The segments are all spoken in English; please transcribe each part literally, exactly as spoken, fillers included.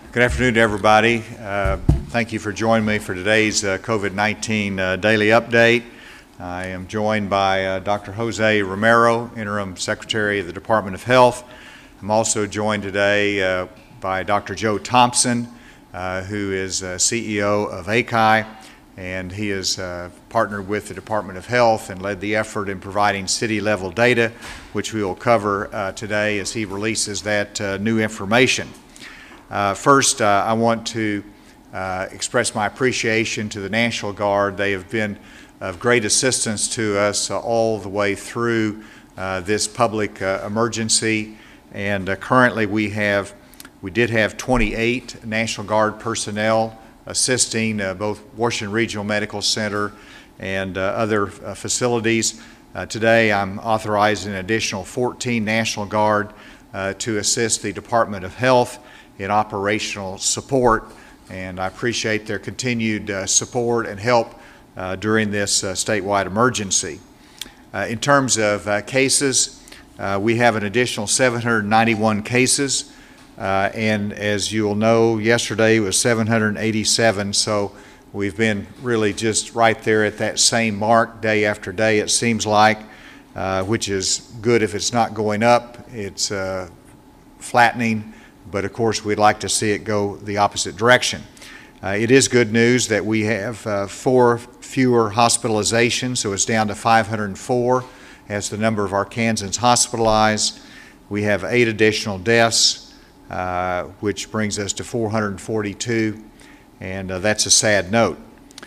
Good afternoon to everybody. Uh, thank you for joining me for today's uh, COVID nineteen uh, daily update. I am joined by uh, Doctor Jose Romero, Interim Secretary of the Department of Health. I'm also joined today uh, by Doctor Joe Thompson, uh, who is uh, C E O of A C I, and he has uh, partnered with the Department of Health and led the effort in providing city-level data, which we will cover uh, today as he releases that uh, new information. Uh, first, uh, I want to uh, express my appreciation to the National Guard. They have been of great assistance to us uh, all the way through uh, this public uh, emergency. And uh, currently we have, we did have twenty-eight National Guard personnel assisting uh, both Washington Regional Medical Center and uh, other uh, facilities. Uh, today I'm authorizing an additional fourteen National Guard uh, to assist the Department of Health in operational support, and I appreciate their continued uh, support and help uh, during this uh, statewide emergency. Uh, in terms of uh, cases, uh, we have an additional seven hundred ninety-one cases, uh, and as you will know, yesterday was seven hundred eighty-seven, so we've been really just right there at that same mark day after day, it seems like, uh, which is good if it's not going up. It's uh, flattening. But of course, we'd like to see it go the opposite direction. Uh, it is good news that we have uh, four fewer hospitalizations, so it's down to five hundred four as the number of Arkansans hospitalized. We have eight additional deaths, uh, which brings us to four hundred forty-two, and uh, that's a sad note.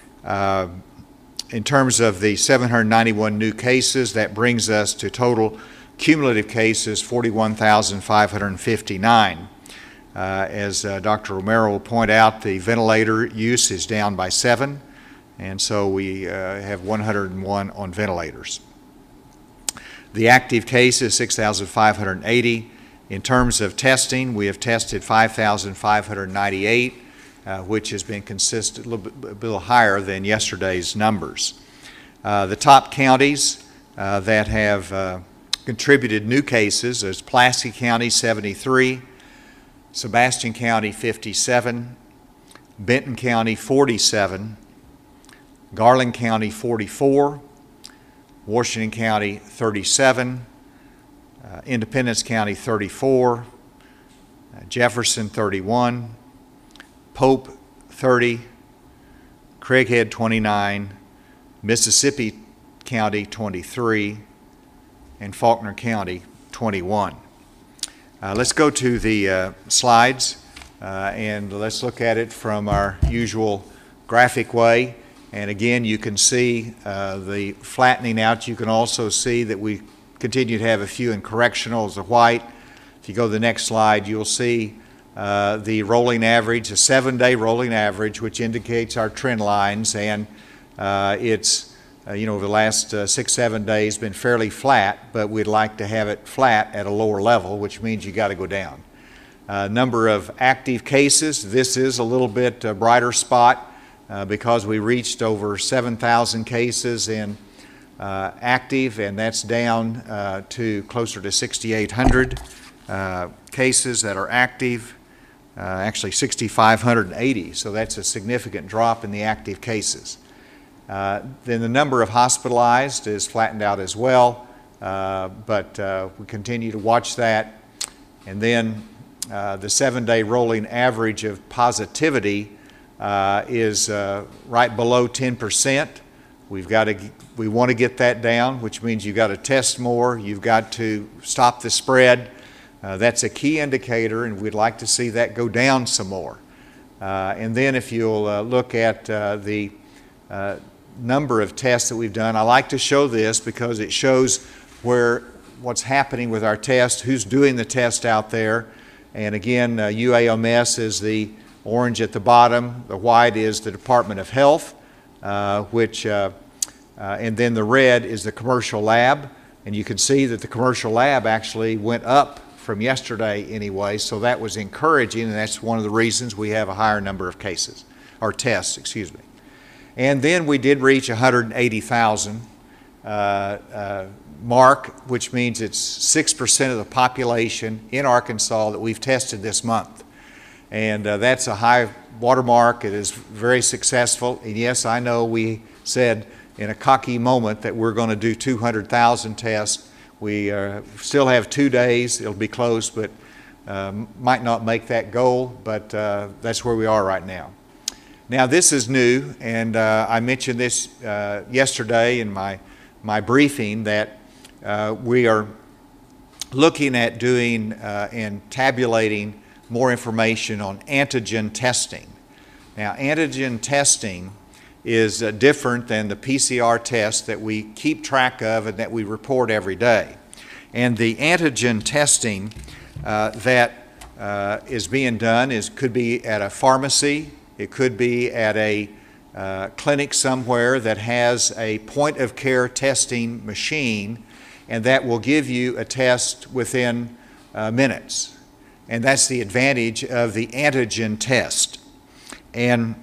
Uh, in terms of the seven hundred ninety-one new cases, that brings us to total cumulative cases forty-one thousand five hundred fifty-nine. Uh, as uh, Doctor Romero will point out, the ventilator use is down by seven, and so we uh, have one hundred one on ventilators. The active case is six thousand five hundred eighty. In terms of testing, we have tested five thousand five hundred ninety-eight, uh, which has been consistent, a little, bit, a little higher than yesterday's numbers. Uh, the top counties uh, that have uh, contributed new cases is Pulaski County, seventy-three, Sebastian County, fifty-seven, Benton County, forty-seven, Garland County, forty-four, Washington County, thirty-seven, uh, Independence County, thirty-four, uh, Jefferson, thirty-one, Pope, thirty, Craighead, twenty-nine, Mississippi County, twenty-three, and Faulkner County, twenty-one. Uh, let's go to the uh, slides uh, and let's look at it from our usual graphic way. And again, you can see uh, the flattening out. You can also see that we continue to have a few in correctionals of white. If you go to the next slide, you'll see uh, the rolling average, a seven-day rolling average, which indicates our trend lines, and uh, it's Uh, you know, over the last uh, six, seven days been fairly flat, but we'd like to have it flat at a lower level, which means you got to go down. Uh, number of active cases, this is a little bit uh, brighter spot uh, because we reached over seven thousand cases in uh, active, and that's down uh, to closer to sixty-eight hundred uh, cases that are active, uh, actually six thousand five hundred eighty, so that's a significant drop in the active cases. Uh, then the number of hospitalized is flattened out as well, uh, but uh, we continue to watch that. And then uh, the seven-day rolling average of positivity uh, is uh, right below ten percent. We've got to, we want to get that down, which means you've got to test more, you've got to stop the spread. Uh, that's a key indicator, and we'd like to see that go down some more. Uh, and then if you'll uh, look at uh, the uh, number of tests that we've done. I like to show this because it shows where what's happening with our test, who's doing the test out there. And again, uh, U A M S is the orange at the bottom, the white is the Department of Health, uh, which, uh, uh, and then the red is the commercial lab. And you can see that the commercial lab actually went up from yesterday anyway, so that was encouraging, and that's one of the reasons we have a higher number of cases, or tests, excuse me. And then we did reach one hundred eighty thousand uh, uh, mark, which means it's six percent of the population in Arkansas that we've tested this month. And uh, that's a high watermark. It is very successful. And yes, I know we said in a cocky moment that we're going to do two hundred thousand tests. We uh, still have two days. It'll be close, but um, might not make that goal, but uh, that's where we are right now. Now, this is new, and uh, I mentioned this uh, yesterday in my, my briefing, that uh, we are looking at doing uh, and tabulating more information on antigen testing. Now, antigen testing is uh, different than the P C R test that we keep track of and that we report every day. And the antigen testing uh, that uh, is being done is could be at a pharmacy, it could be at a uh, clinic somewhere that has a point-of-care testing machine, and that will give you a test within uh, minutes. And that's the advantage of the antigen test. And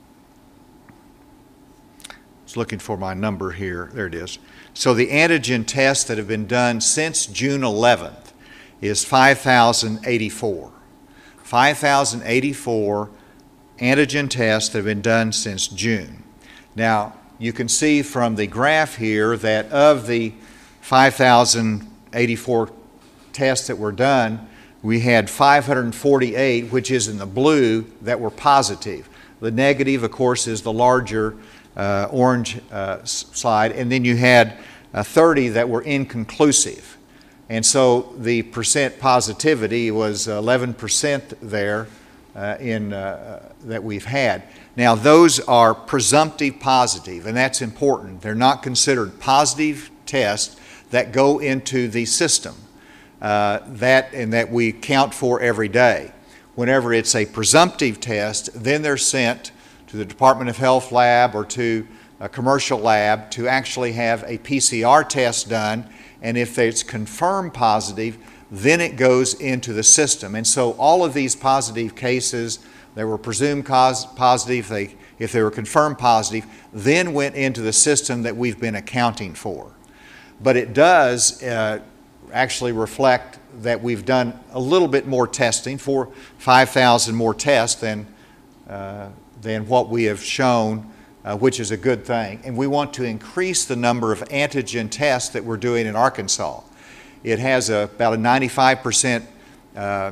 looking for my number here. There it is. So the antigen tests that have been done since June eleventh is five thousand eighty-four. five thousand eighty-four antigen tests that have been done since June. Now, you can see from the graph here that of the five thousand eighty-four tests that were done, we had five hundred forty-eight, which is in the blue, that were positive. The negative, of course, is the larger Uh, orange uh, slide, and then you had uh, thirty that were inconclusive. And so the percent positivity was eleven percent there uh, in, uh, that we've had. Now, those are presumptive positive, and that's important. They're not considered positive tests that go into the system uh, that, and that we count for every day. Whenever it's a presumptive test, then they're sent to the Department of Health lab or to a commercial lab to actually have a P C R test done, and if it's confirmed positive, then it goes into the system. And so all of these positive cases that were presumed positive, they, if they were confirmed positive, then went into the system that we've been accounting for. But it does uh, actually reflect that we've done a little bit more testing, for five thousand more tests than uh, than what we have shown, uh, which is a good thing. And we want to increase the number of antigen tests that we're doing in Arkansas. It has a, about a ninety-five percent uh, uh,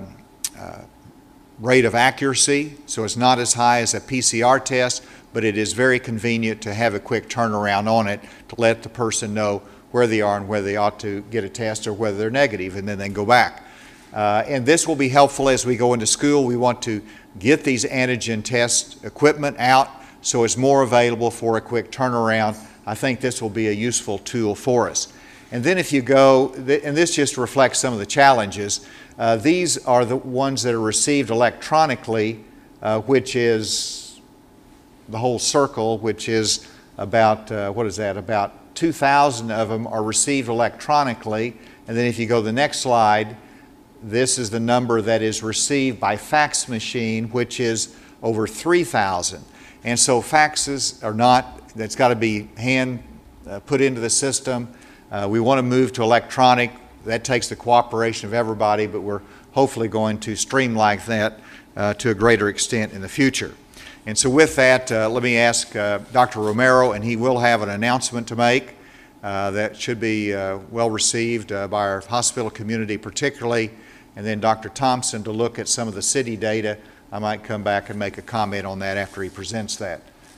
rate of accuracy, so it's not as high as a P C R test, but it is very convenient to have a quick turnaround on it to let the person know where they are and whether they ought to get a test or whether they're negative, and then they can go back. Uh, and this will be helpful as we go into school. We want to get these antigen test equipment out so it's more available for a quick turnaround. I think this will be a useful tool for us. And then if you go, and this just reflects some of the challenges, uh, these are the ones that are received electronically, uh, which is the whole circle, which is about, uh, what is that, about two thousand of them are received electronically. And then if you go to the next slide, this is the number that is received by fax machine, which is over three thousand. And so faxes are not, that's got to be hand uh, put into the system. Uh, we want to move to electronic. That takes the cooperation of everybody, but we're hopefully going to streamline that uh, to a greater extent in the future. And so with that, uh, let me ask uh, Doctor Romero, and he will have an announcement to make uh, that should be uh, well received uh, by our hospital community particularly. And then Doctor Thompson to look at some of the city data. I might come back and make a comment on that after he presents that.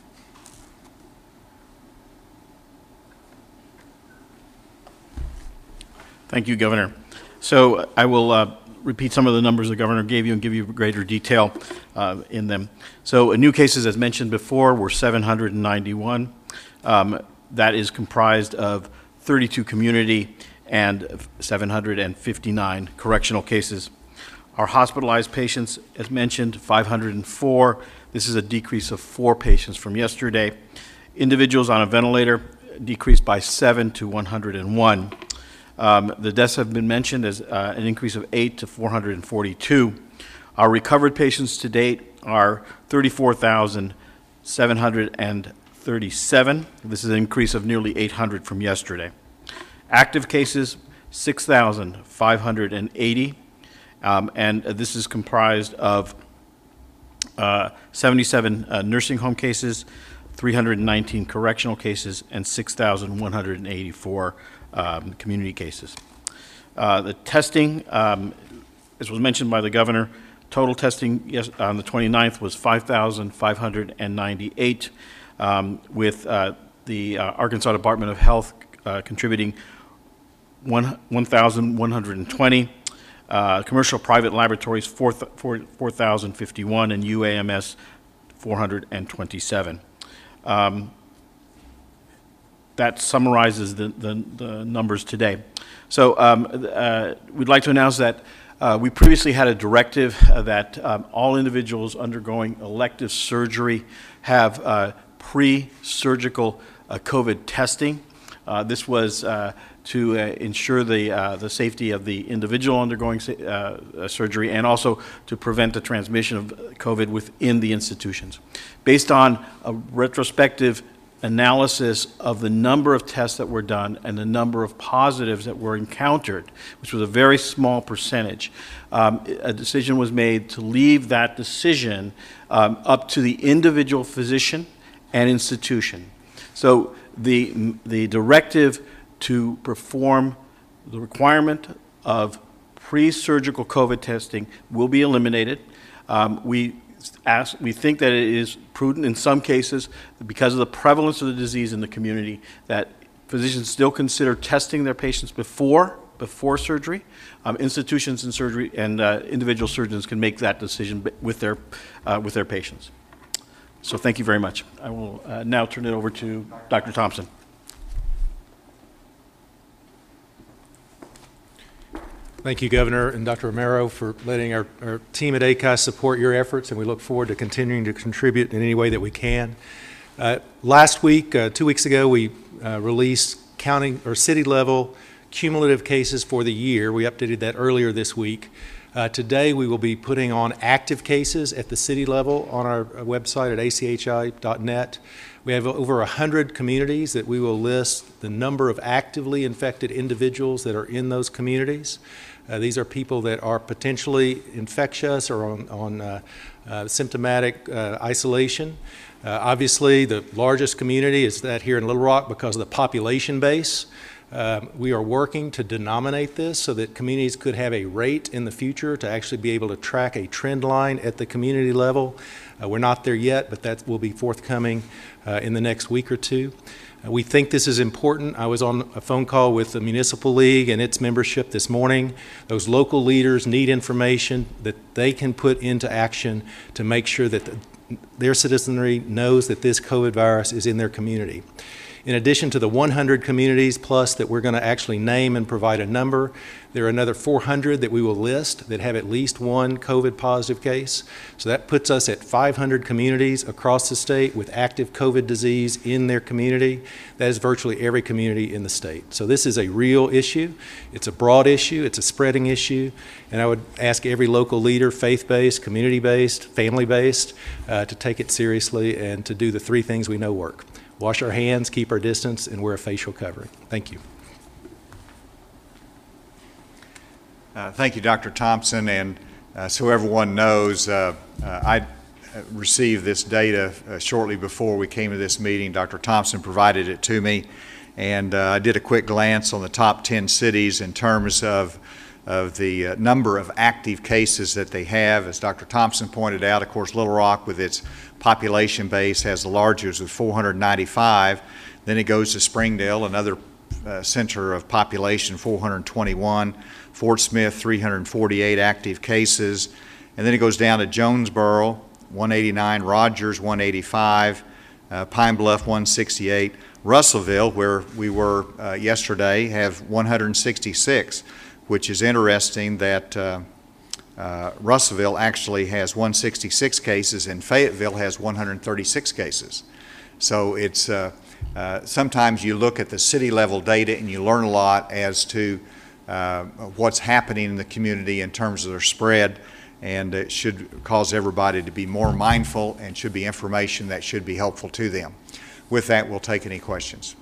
Thank you, Governor. So I will uh, repeat some of the numbers the Governor gave you and give you greater detail uh, in them. So uh, new cases, as mentioned before, were seven hundred ninety-one. Um, that is comprised of thirty-two community and seven hundred fifty-nine correctional cases. Our hospitalized patients, as mentioned, five hundred four. This is a decrease of four patients from yesterday. Individuals on a ventilator decreased by seven to one hundred one. Um, the deaths have been mentioned as uh, an increase of eight to four hundred forty-two. Our recovered patients to date are thirty-four thousand seven hundred thirty-seven. This is an increase of nearly eight hundred from yesterday. Active cases, six thousand five hundred eighty, um, and this is comprised of uh, seventy-seven uh, nursing home cases, three hundred nineteen correctional cases, and six thousand one hundred eighty-four um, community cases. Uh, the testing, um, as was mentioned by the governor, total testing yes, on the twenty-ninth was five thousand five hundred ninety-eight, um, with uh, the uh, Arkansas Department of Health uh, contributing one thousand one hundred twenty, uh, commercial private laboratories four thousand fifty-one, and U A M S four hundred twenty-seven. Um, that summarizes the, the, the numbers today. So um, uh, we'd like to announce that uh, we previously had a directive uh, that um, all individuals undergoing elective surgery have uh, pre-surgical uh, COVID testing. Uh, this was uh, to uh, ensure the, uh, the safety of the individual undergoing uh, surgery, and also to prevent the transmission of COVID within the institutions. Based on a retrospective analysis of the number of tests that were done and the number of positives that were encountered, which was a very small percentage, um, a decision was made to leave that decision um, up to the individual physician and institution. So the, the directive to perform the requirement of pre-surgical COVID testing will be eliminated. Um, we, ask, we think that it is prudent in some cases, because of the prevalence of the disease in the community, that physicians still consider testing their patients before, before surgery. Um, institutions and surgery and uh, individual surgeons can make that decision with their, uh, with their patients. So thank you very much. I will uh, now turn it over to Doctor Thompson. Thank you, Governor, and Doctor Romero, for letting our, our team at A C O S support your efforts, and we look forward to continuing to contribute in any way that we can. Uh, last week, uh, two weeks ago, we uh, released county or city level cumulative cases for the year. We updated that earlier this week. Uh, today, we will be putting on active cases at the city level on our website at A C H I dot net. We have over one hundred communities that we will list the number of actively infected individuals that are in those communities. Uh, these are people that are potentially infectious or on, on uh, uh, symptomatic uh, isolation. Uh, obviously, the largest community is that here in Little Rock because of the population base. Uh, we are working to denominate this so that communities could have a rate in the future to actually be able to track a trend line at the community level. Uh, we're not there yet, but that will be forthcoming uh, in the next week or two. Uh, we think this is important. I was on a phone call with the Municipal League and its membership this morning. Those local leaders need information that they can put into action to make sure that the, their citizenry knows that this COVID virus is in their community. In addition to the one hundred communities plus that we're going to actually name and provide a number, there are another four hundred that we will list that have at least one COVID positive case. So that puts us at five hundred communities across the state with active COVID disease in their community. That is virtually every community in the state. So this is a real issue. It's a broad issue. It's a spreading issue. And I would ask every local leader, faith-based, community-based, family-based, uh, to take it seriously and to do the three things we know work. Wash our hands, keep our distance, and wear a facial covering. Thank you. Uh, thank you, Doctor Thompson. And uh, so everyone knows, uh, uh, I received this data uh, shortly before we came to this meeting. Doctor Thompson provided it to me, and uh, I did a quick glance on the top ten cities in terms of of the uh, number of active cases that they have. As Doctor Thompson pointed out, of course, Little Rock with its population base has the largest with four hundred ninety-five. Then it goes to Springdale, another uh, center of population, four hundred twenty-one. Fort Smith, three hundred forty-eight active cases. And then it goes down to Jonesboro, one eighty-nine, Rogers, one eighty-five, uh, Pine Bluff, one sixty-eight. Russellville, where we were uh, yesterday, have one hundred sixty-six. Which is interesting that uh, uh, Russellville actually has one hundred sixty-six cases and Fayetteville has one hundred thirty-six cases. So it's uh, uh, sometimes you look at the city level data and you learn a lot as to uh, what's happening in the community in terms of their spread, and it should cause everybody to be more mindful and should be information that should be helpful to them. With that, we'll take any questions.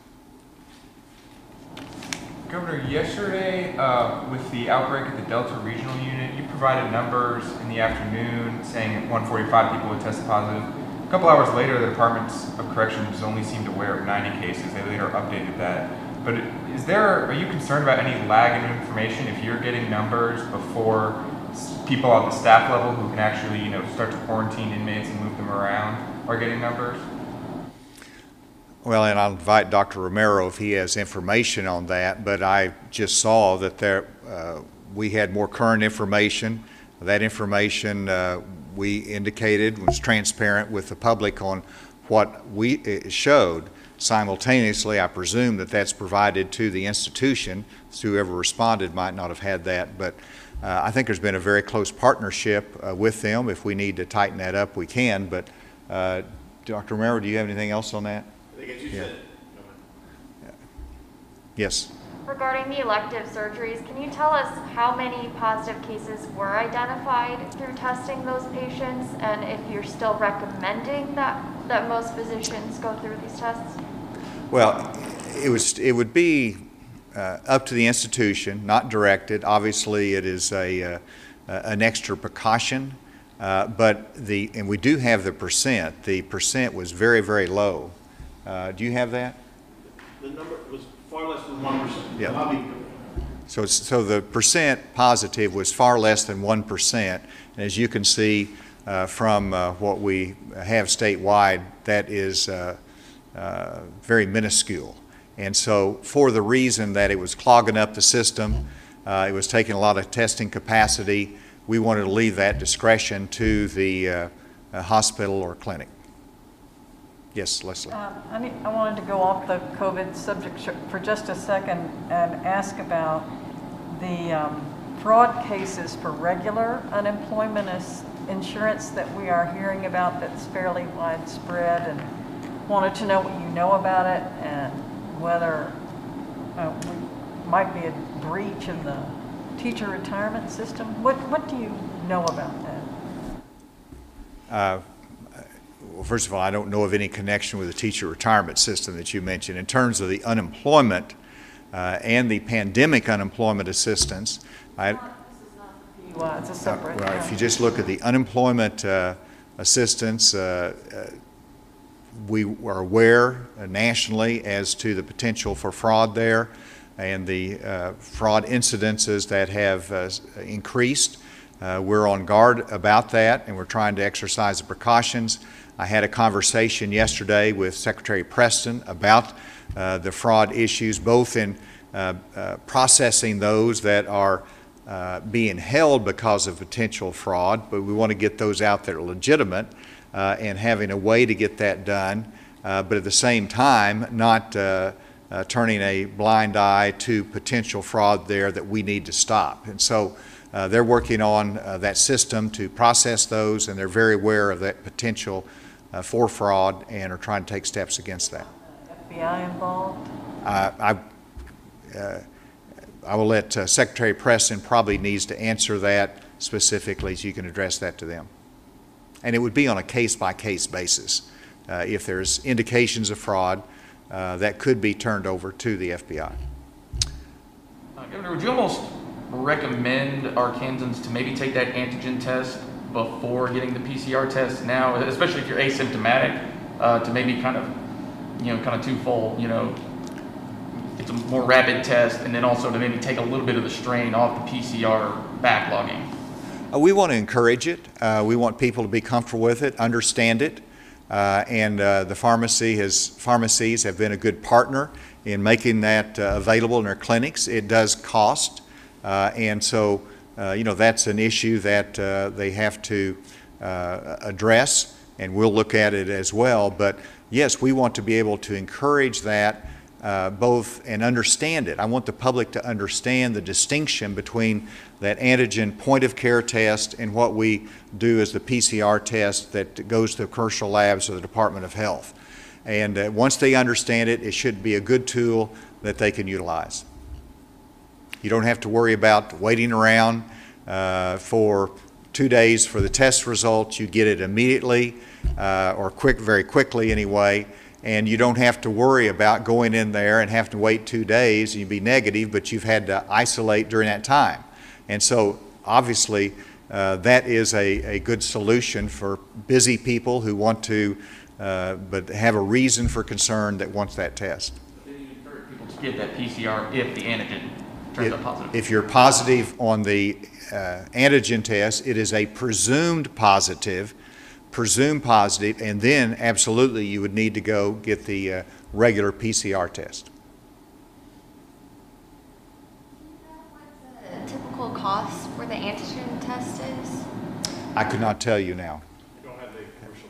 Governor, yesterday uh, with the outbreak at the Delta Regional Unit, you provided numbers in the afternoon saying at one forty-five people had tested positive. A couple hours later, the Departments of Corrections only seemed aware of ninety cases. They later updated that. But is there, are you concerned about any lag in information if you're getting numbers before people at the staff level who can actually, you know, start to quarantine inmates and move them around are getting numbers? Well, and I'll invite Doctor Romero if he has information on that, but I just saw that there, uh, we had more current information. That information uh, we indicated was transparent with the public on what we it showed. Simultaneously, I presume that that's provided to the institution, so whoever responded might not have had that, but uh, I think there's been a very close partnership uh, with them. If we need to tighten that up, we can, but uh, Doctor Romero, do you have anything else on that? I think as you Yeah. said. Yeah. Yes. Regarding the elective surgeries, can you tell us how many positive cases were identified through testing those patients, and if you're still recommending that, that most physicians go through these tests? Well, it was. It would be uh, up to the institution, not directed. Obviously, it is a uh, an extra precaution, uh, but the and we do have the percent. The percent was very, very low. Uh, do you have that? The number was far less than one percent. Yeah. So, so the percent positive was far less than one percent. And as you can see uh, from uh, what we have statewide, that is uh, uh, very minuscule. And so for the reason that it was clogging up the system, uh, it was taking a lot of testing capacity, we wanted to leave that discretion to the uh, uh, hospital or clinic. Yes, Leslie. Um, I, need, I wanted to go off the COVID subject for just a second and ask about the um, fraud cases for regular unemployment insurance that we are hearing about that's fairly widespread, and wanted to know what you know about it and whether uh, we might be a breach in the teacher retirement system. What, what do you know about that? Uh, Well, first of all, I don't know of any connection with the teacher retirement system that you mentioned. In terms of the unemployment uh, and the pandemic unemployment assistance, I, This is not the P U I, it's a separate. uh, if you just look at the unemployment uh, assistance, uh, uh, we are aware uh, nationally as to the potential for fraud there and the uh, fraud incidences that have uh, increased. Uh, we're on guard about that, and we're trying to exercise the precautions. I had a conversation yesterday with Secretary Preston about uh, the fraud issues, both in uh, uh, processing those that are uh, being held because of potential fraud, but we want to get those out that are legitimate uh, and having a way to get that done, uh, but at the same time not uh, uh, turning a blind eye to potential fraud there that we need to stop. And so uh, they're working on uh, that system to process those, and they're very aware of that potential Uh, for fraud and are trying to take steps against that. F B I involved? Uh, I, uh, I will let uh, Secretary Preston probably needs to answer that specifically, so you can address that to them. And it would be on a case-by-case basis. Uh, if there's indications of fraud, uh, that could be turned over to the F B I. Uh, Governor, would you almost recommend Arkansans to maybe take that antigen test before getting the P C R test now, especially if you're asymptomatic, uh, to maybe kind of, you know, kind of twofold, you know, it's a more rapid test, and then also to maybe take a little bit of the strain off the P C R backlogging? Uh, we want to encourage it. Uh, we want people to be comfortable with it, understand it, uh, and uh, the pharmacy has, pharmacies have been a good partner in making that uh, available in their clinics. It does cost, uh, and so Uh, you know, that's an issue that uh, they have to uh, address, and we'll look at it as well. But yes, we want to be able to encourage that uh, both and understand it. I want the public to understand the distinction between that antigen point of care test and what we do as the P C R test that goes to commercial labs of the Department of Health. And uh, once they understand it, it should be a good tool that they can utilize. You don't have to worry about waiting around uh, for two days for the test results. You get it immediately uh, or quick, very quickly anyway, and you don't have to worry about going in there and have to wait two days and you'd be negative, but you've had to isolate during that time. And so obviously, uh, that is a, a good solution for busy people who want to, uh, but have a reason for concern that wants that test. Then you encourage people to get that P C R if the antigen turns out positive. If you're positive on the uh, antigen test, it is a presumed positive, presumed positive, and then absolutely you would need to go get the uh, regular P C R test. The typical cost for the antigen test is? I could not tell you now. You don't have the commercial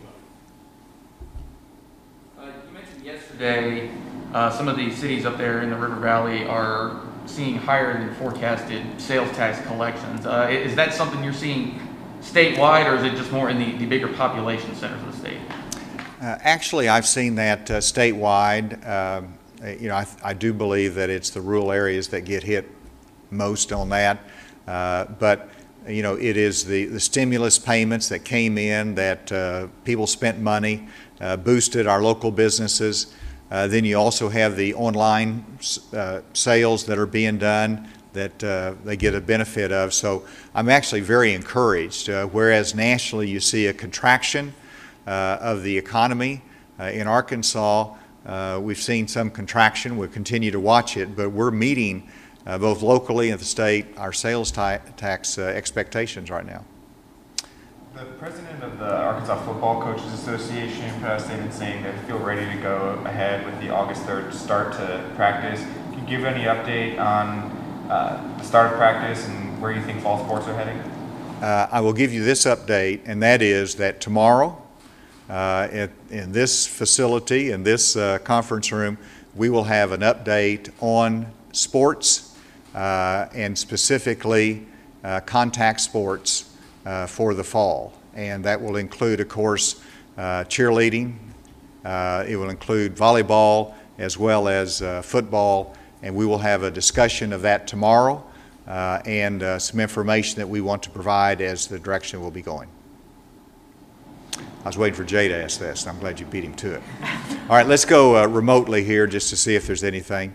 Uh, you mentioned yesterday, uh, some of these cities up there in the River Valley are seeing higher than forecasted sales tax collections. Uh, i- is that something you're seeing statewide, or is it just more in the, the bigger population centers of the state? Uh, Actually, I've seen that uh, statewide. Um, You know, I, I do believe that it's the rural areas that get hit most on that. Uh, But, you know, it is the, the stimulus payments that came in, that uh, people spent money, uh, boosted our local businesses. Uh, Then you also have the online uh, sales that are being done that uh, they get a benefit of. So I'm actually very encouraged. Uh, Whereas nationally you see a contraction uh, of the economy, uh, in Arkansas, Uh, we've seen some contraction. We'll continue to watch it, but we're meeting uh, both locally and the state our sales ta tax uh, expectations right now. The president of the Arkansas Football Coaches Association put out a statement saying they feel ready to go ahead with the August third start to practice. Can you give any update on uh, the start of practice and where you think fall sports are heading? Uh, I will give you this update, and that is that tomorrow, Uh, at, in this facility, in this uh, conference room, we will have an update on sports uh, and specifically uh, contact sports uh, for the fall. And that will include, of course, uh, cheerleading. Uh, it will include volleyball as well as uh, football. And we will have a discussion of that tomorrow uh, and uh, some information that we want to provide as the direction we'll be going. I was waiting for Jay to ask this, and I'm glad you beat him to it. All right, let's go uh, remotely here just to see if there's anything.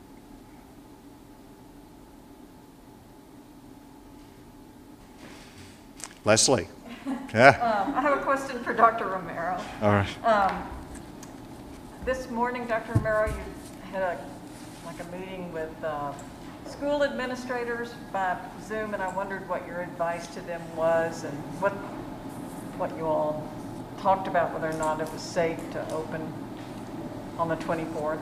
Leslie. Yeah. Um, I have a question for Doctor Romero. All right. Um, This morning, Doctor Romero, you had a, like a meeting with uh, school administrators by Zoom, and I wondered what your advice to them was and what, what you all talked about, whether or not it was safe to open on the twenty-fourth.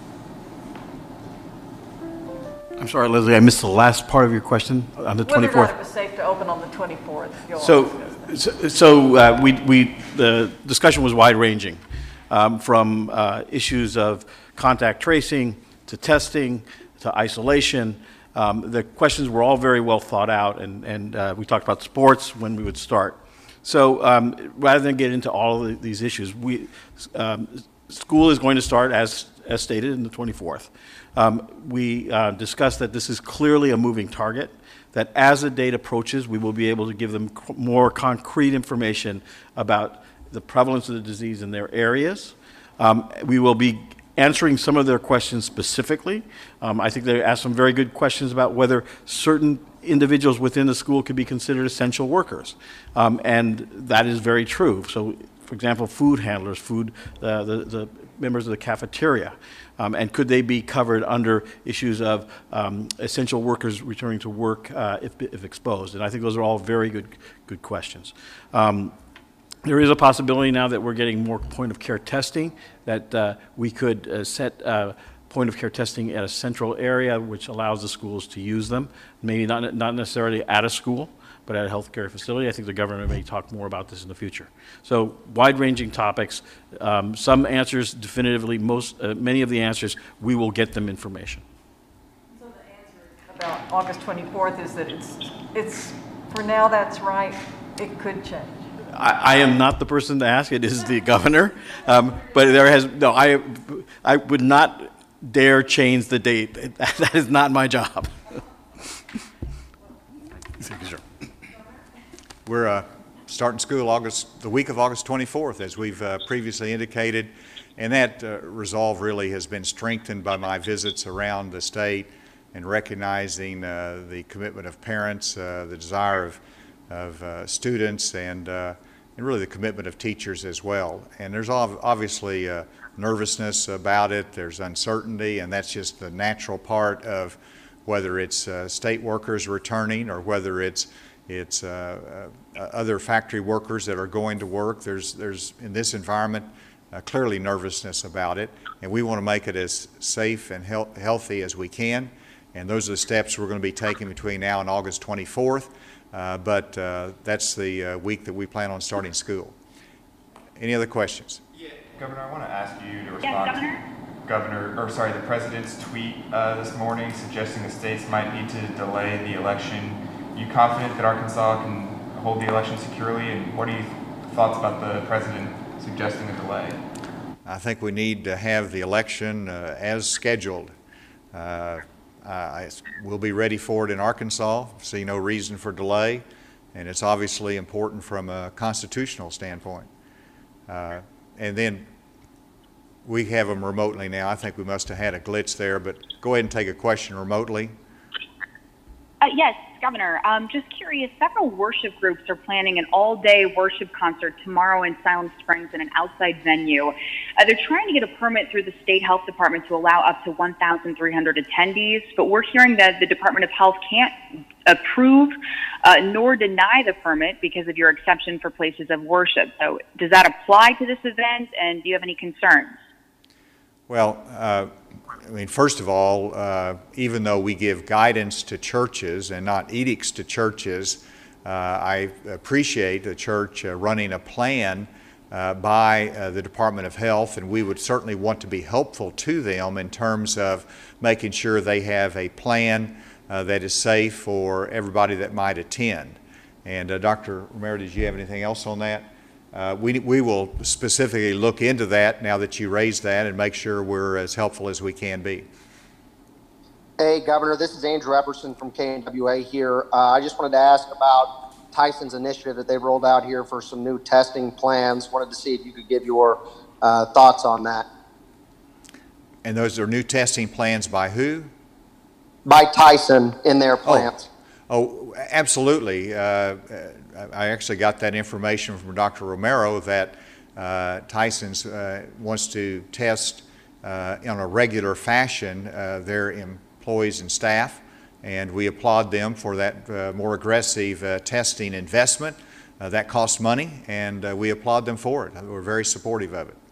I'm sorry, Leslie, I missed the last part of your question on the Whether or twenty-fourth. not it was safe to open on the twenty-fourth. You'll So, discuss that. so so, uh, we, we, the discussion was wide-ranging, um, from uh, issues of contact tracing to testing to isolation. Um, The questions were all very well thought out, and, and uh, we talked about sports, when we would start. So um, rather than get into all of the- these issues, we, um, school is going to start as, as stated in the twenty-fourth. Um, we uh, discussed that this is clearly a moving target, that as the date approaches, we will be able to give them c- more concrete information about the prevalence of the disease in their areas. Um, we will be answering some of their questions specifically. Um, I think they asked some very good questions about whether certain individuals within the school could be considered essential workers. Um, and that is very true. So, for example, food handlers, food, uh, the, the members of the cafeteria. Um, and could they be covered under issues of um, essential workers returning to work uh, if, if exposed? And I think those are all very good, good questions. Um, There is a possibility now that we're getting more point-of-care testing, that uh, we could uh, set uh, point-of-care testing at a central area, which allows the schools to use them, maybe not, not necessarily at a school, but at a healthcare facility. I think the governor may talk more about this in the future. So wide-ranging topics, um, some answers definitively, most, uh, many of the answers, we will get them information. So the answer about August twenty-fourth is that it's, it's, for now, that's right. It could change. I, I am not the person to ask. It is the governor. Um, but there has, no, I, I would not dare change the date. That is not my job. Sure. We're uh, starting school August, the week of August twenty-fourth, as we've uh, previously indicated, and that uh, resolve really has been strengthened by my visits around the state and recognizing uh, the commitment of parents, uh, the desire of, of uh, students, and, uh, and really the commitment of teachers as well. And there's ov obviously uh, nervousness about it, there's uncertainty, and that's just the natural part of whether it's uh, state workers returning or whether it's it's uh, uh, other factory workers that are going to work. There's, there's in this environment uh, clearly nervousness about it, and we want to make it as safe and he healthy as we can. And those are the steps we're going to be taking between now and August twenty-fourth. Uh, but uh, that's the uh, week that we plan on starting school. Any other questions? Yeah. Governor, I want to ask you to respond Yes, Governor. to Governor, or sorry, the President's tweet uh, this morning suggesting the states might need to delay the election. Are you confident that Arkansas can hold the election securely? And what are your thoughts about the President suggesting a delay? I think we need to have the election uh, as scheduled. Uh, I we'll be ready for it in Arkansas, see no reason for delay, and it's obviously important from a constitutional standpoint. Uh, and then we have them remotely now. I think we must have had a glitch there, but go ahead and take a question remotely. Uh, yes, Governor. Um, just curious, several worship groups are planning an all-day worship concert tomorrow in Silent Springs in an outside venue. Uh, they're trying to get a permit through the state health department to allow up to one thousand three hundred attendees, but we're hearing that the Department of Health can't approve uh, nor deny the permit because of your exception for places of worship. So does that apply to this event, and do you have any concerns? Well, uh, I mean, first of all, uh, even though we give guidance to churches and not edicts to churches, uh, I appreciate the church uh, running a plan uh, by uh, the Department of Health, and we would certainly want to be helpful to them in terms of making sure they have a plan uh, that is safe for everybody that might attend. And uh, Doctor Romero, did you have anything else on that? Uh, we, we will specifically look into that now that you raised that and make sure we're as helpful as we can be. Hey, Governor, this is Andrew Epperson from K N W A here. Uh, I just wanted to ask about Tyson's initiative that they've rolled out here for some new testing plans. Wanted to see if you could give your uh, thoughts on that. And those are new testing plans by who? By Tyson in their plans. Oh, oh absolutely. Uh, I actually got that information from Doctor Romero that uh, Tyson's uh, wants to test uh, in a regular fashion uh, their employees and staff, and we applaud them for that uh, more aggressive uh, testing investment. Uh, that costs money, and uh, we applaud them for it. We're very supportive of it.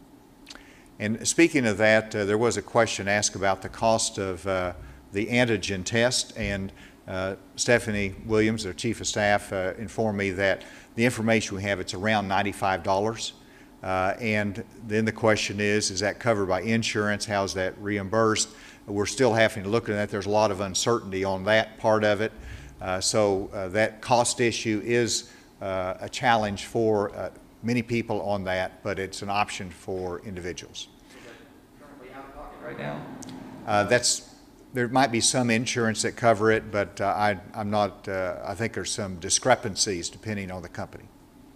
And speaking of that, uh, there was a question asked about the cost of uh, the antigen test, and Uh, Stephanie Williams, their Chief of Staff, uh, informed me that the information we have, it's around ninety-five dollars. Uh, and then the question is, is that covered by insurance? How's that reimbursed? We're still having to look at that. There's a lot of uncertainty on that part of it. Uh, so uh, that cost issue is uh, a challenge for uh, many people on that, but it's an option for individuals. Is that currently out of pocket right now? Uh, that's There might be some insurance that cover it, but uh, I, I'm not, uh, I think there's some discrepancies depending on the company.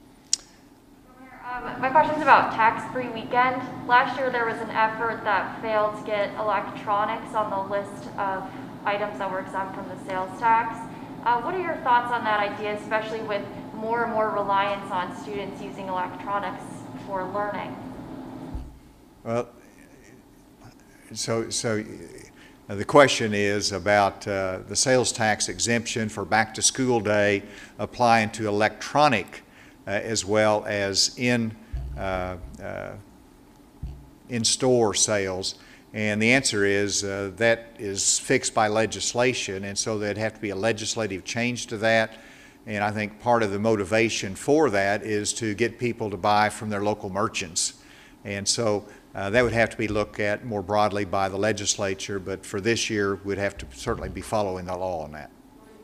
Um, my question is about tax-free weekend. Last year there was an effort that failed to get electronics on the list of items that were exempt from the sales tax. Uh, what are your thoughts on that idea, especially with more and more reliance on students using electronics for learning? Well, so, so Uh, the question is about uh, the sales tax exemption for back-to-school day applying to electronic uh, as well as in uh, uh, in-store sales. And the answer is uh, that is fixed by legislation, and so there'd have to be a legislative change to that. And I think part of the motivation for that is to get people to buy from their local merchants. And so Uh, that would have to be looked at more broadly by the legislature, but for this year, we'd have to certainly be following the law on that.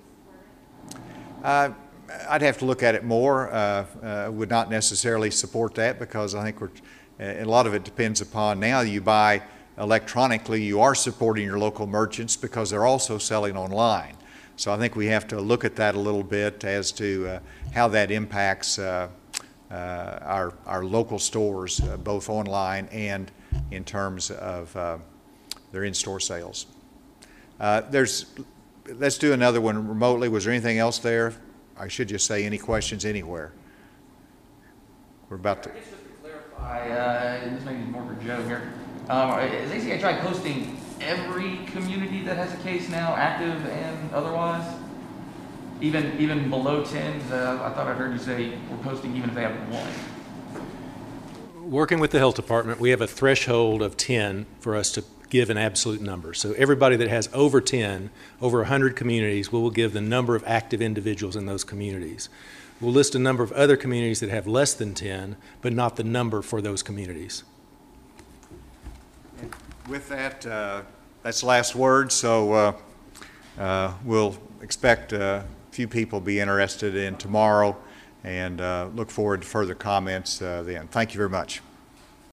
Uh, I'd have to look at it more. Uh, uh, would not necessarily support that because I think we're, a lot of it depends upon now you buy electronically, you are supporting your local merchants because they're also selling online. So I think we have to look at that a little bit as to uh, how that impacts uh, Uh, our, our local stores, uh, both online and in terms of uh, their in-store sales. Uh, There's, let's do another one remotely. Was there anything else there? I should just say any questions anywhere. We're about to. I guess just to clarify, uh, and this may be more for Joe here, um, is A C H I posting every community that has a case now, active and otherwise? Even even below ten? Uh, I thought I heard you say we're posting even if they have one. Working with the health department, we have a threshold of ten for us to give an absolute number. So everybody that has over ten, over one hundred communities, we will give the number of active individuals in those communities. We'll list a number of other communities that have less than ten, but not the number for those communities. With that, uh, that's last word, so uh, uh, we'll expect a few people be interested in tomorrow, and uh, look forward to further comments uh, then. Thank you very much.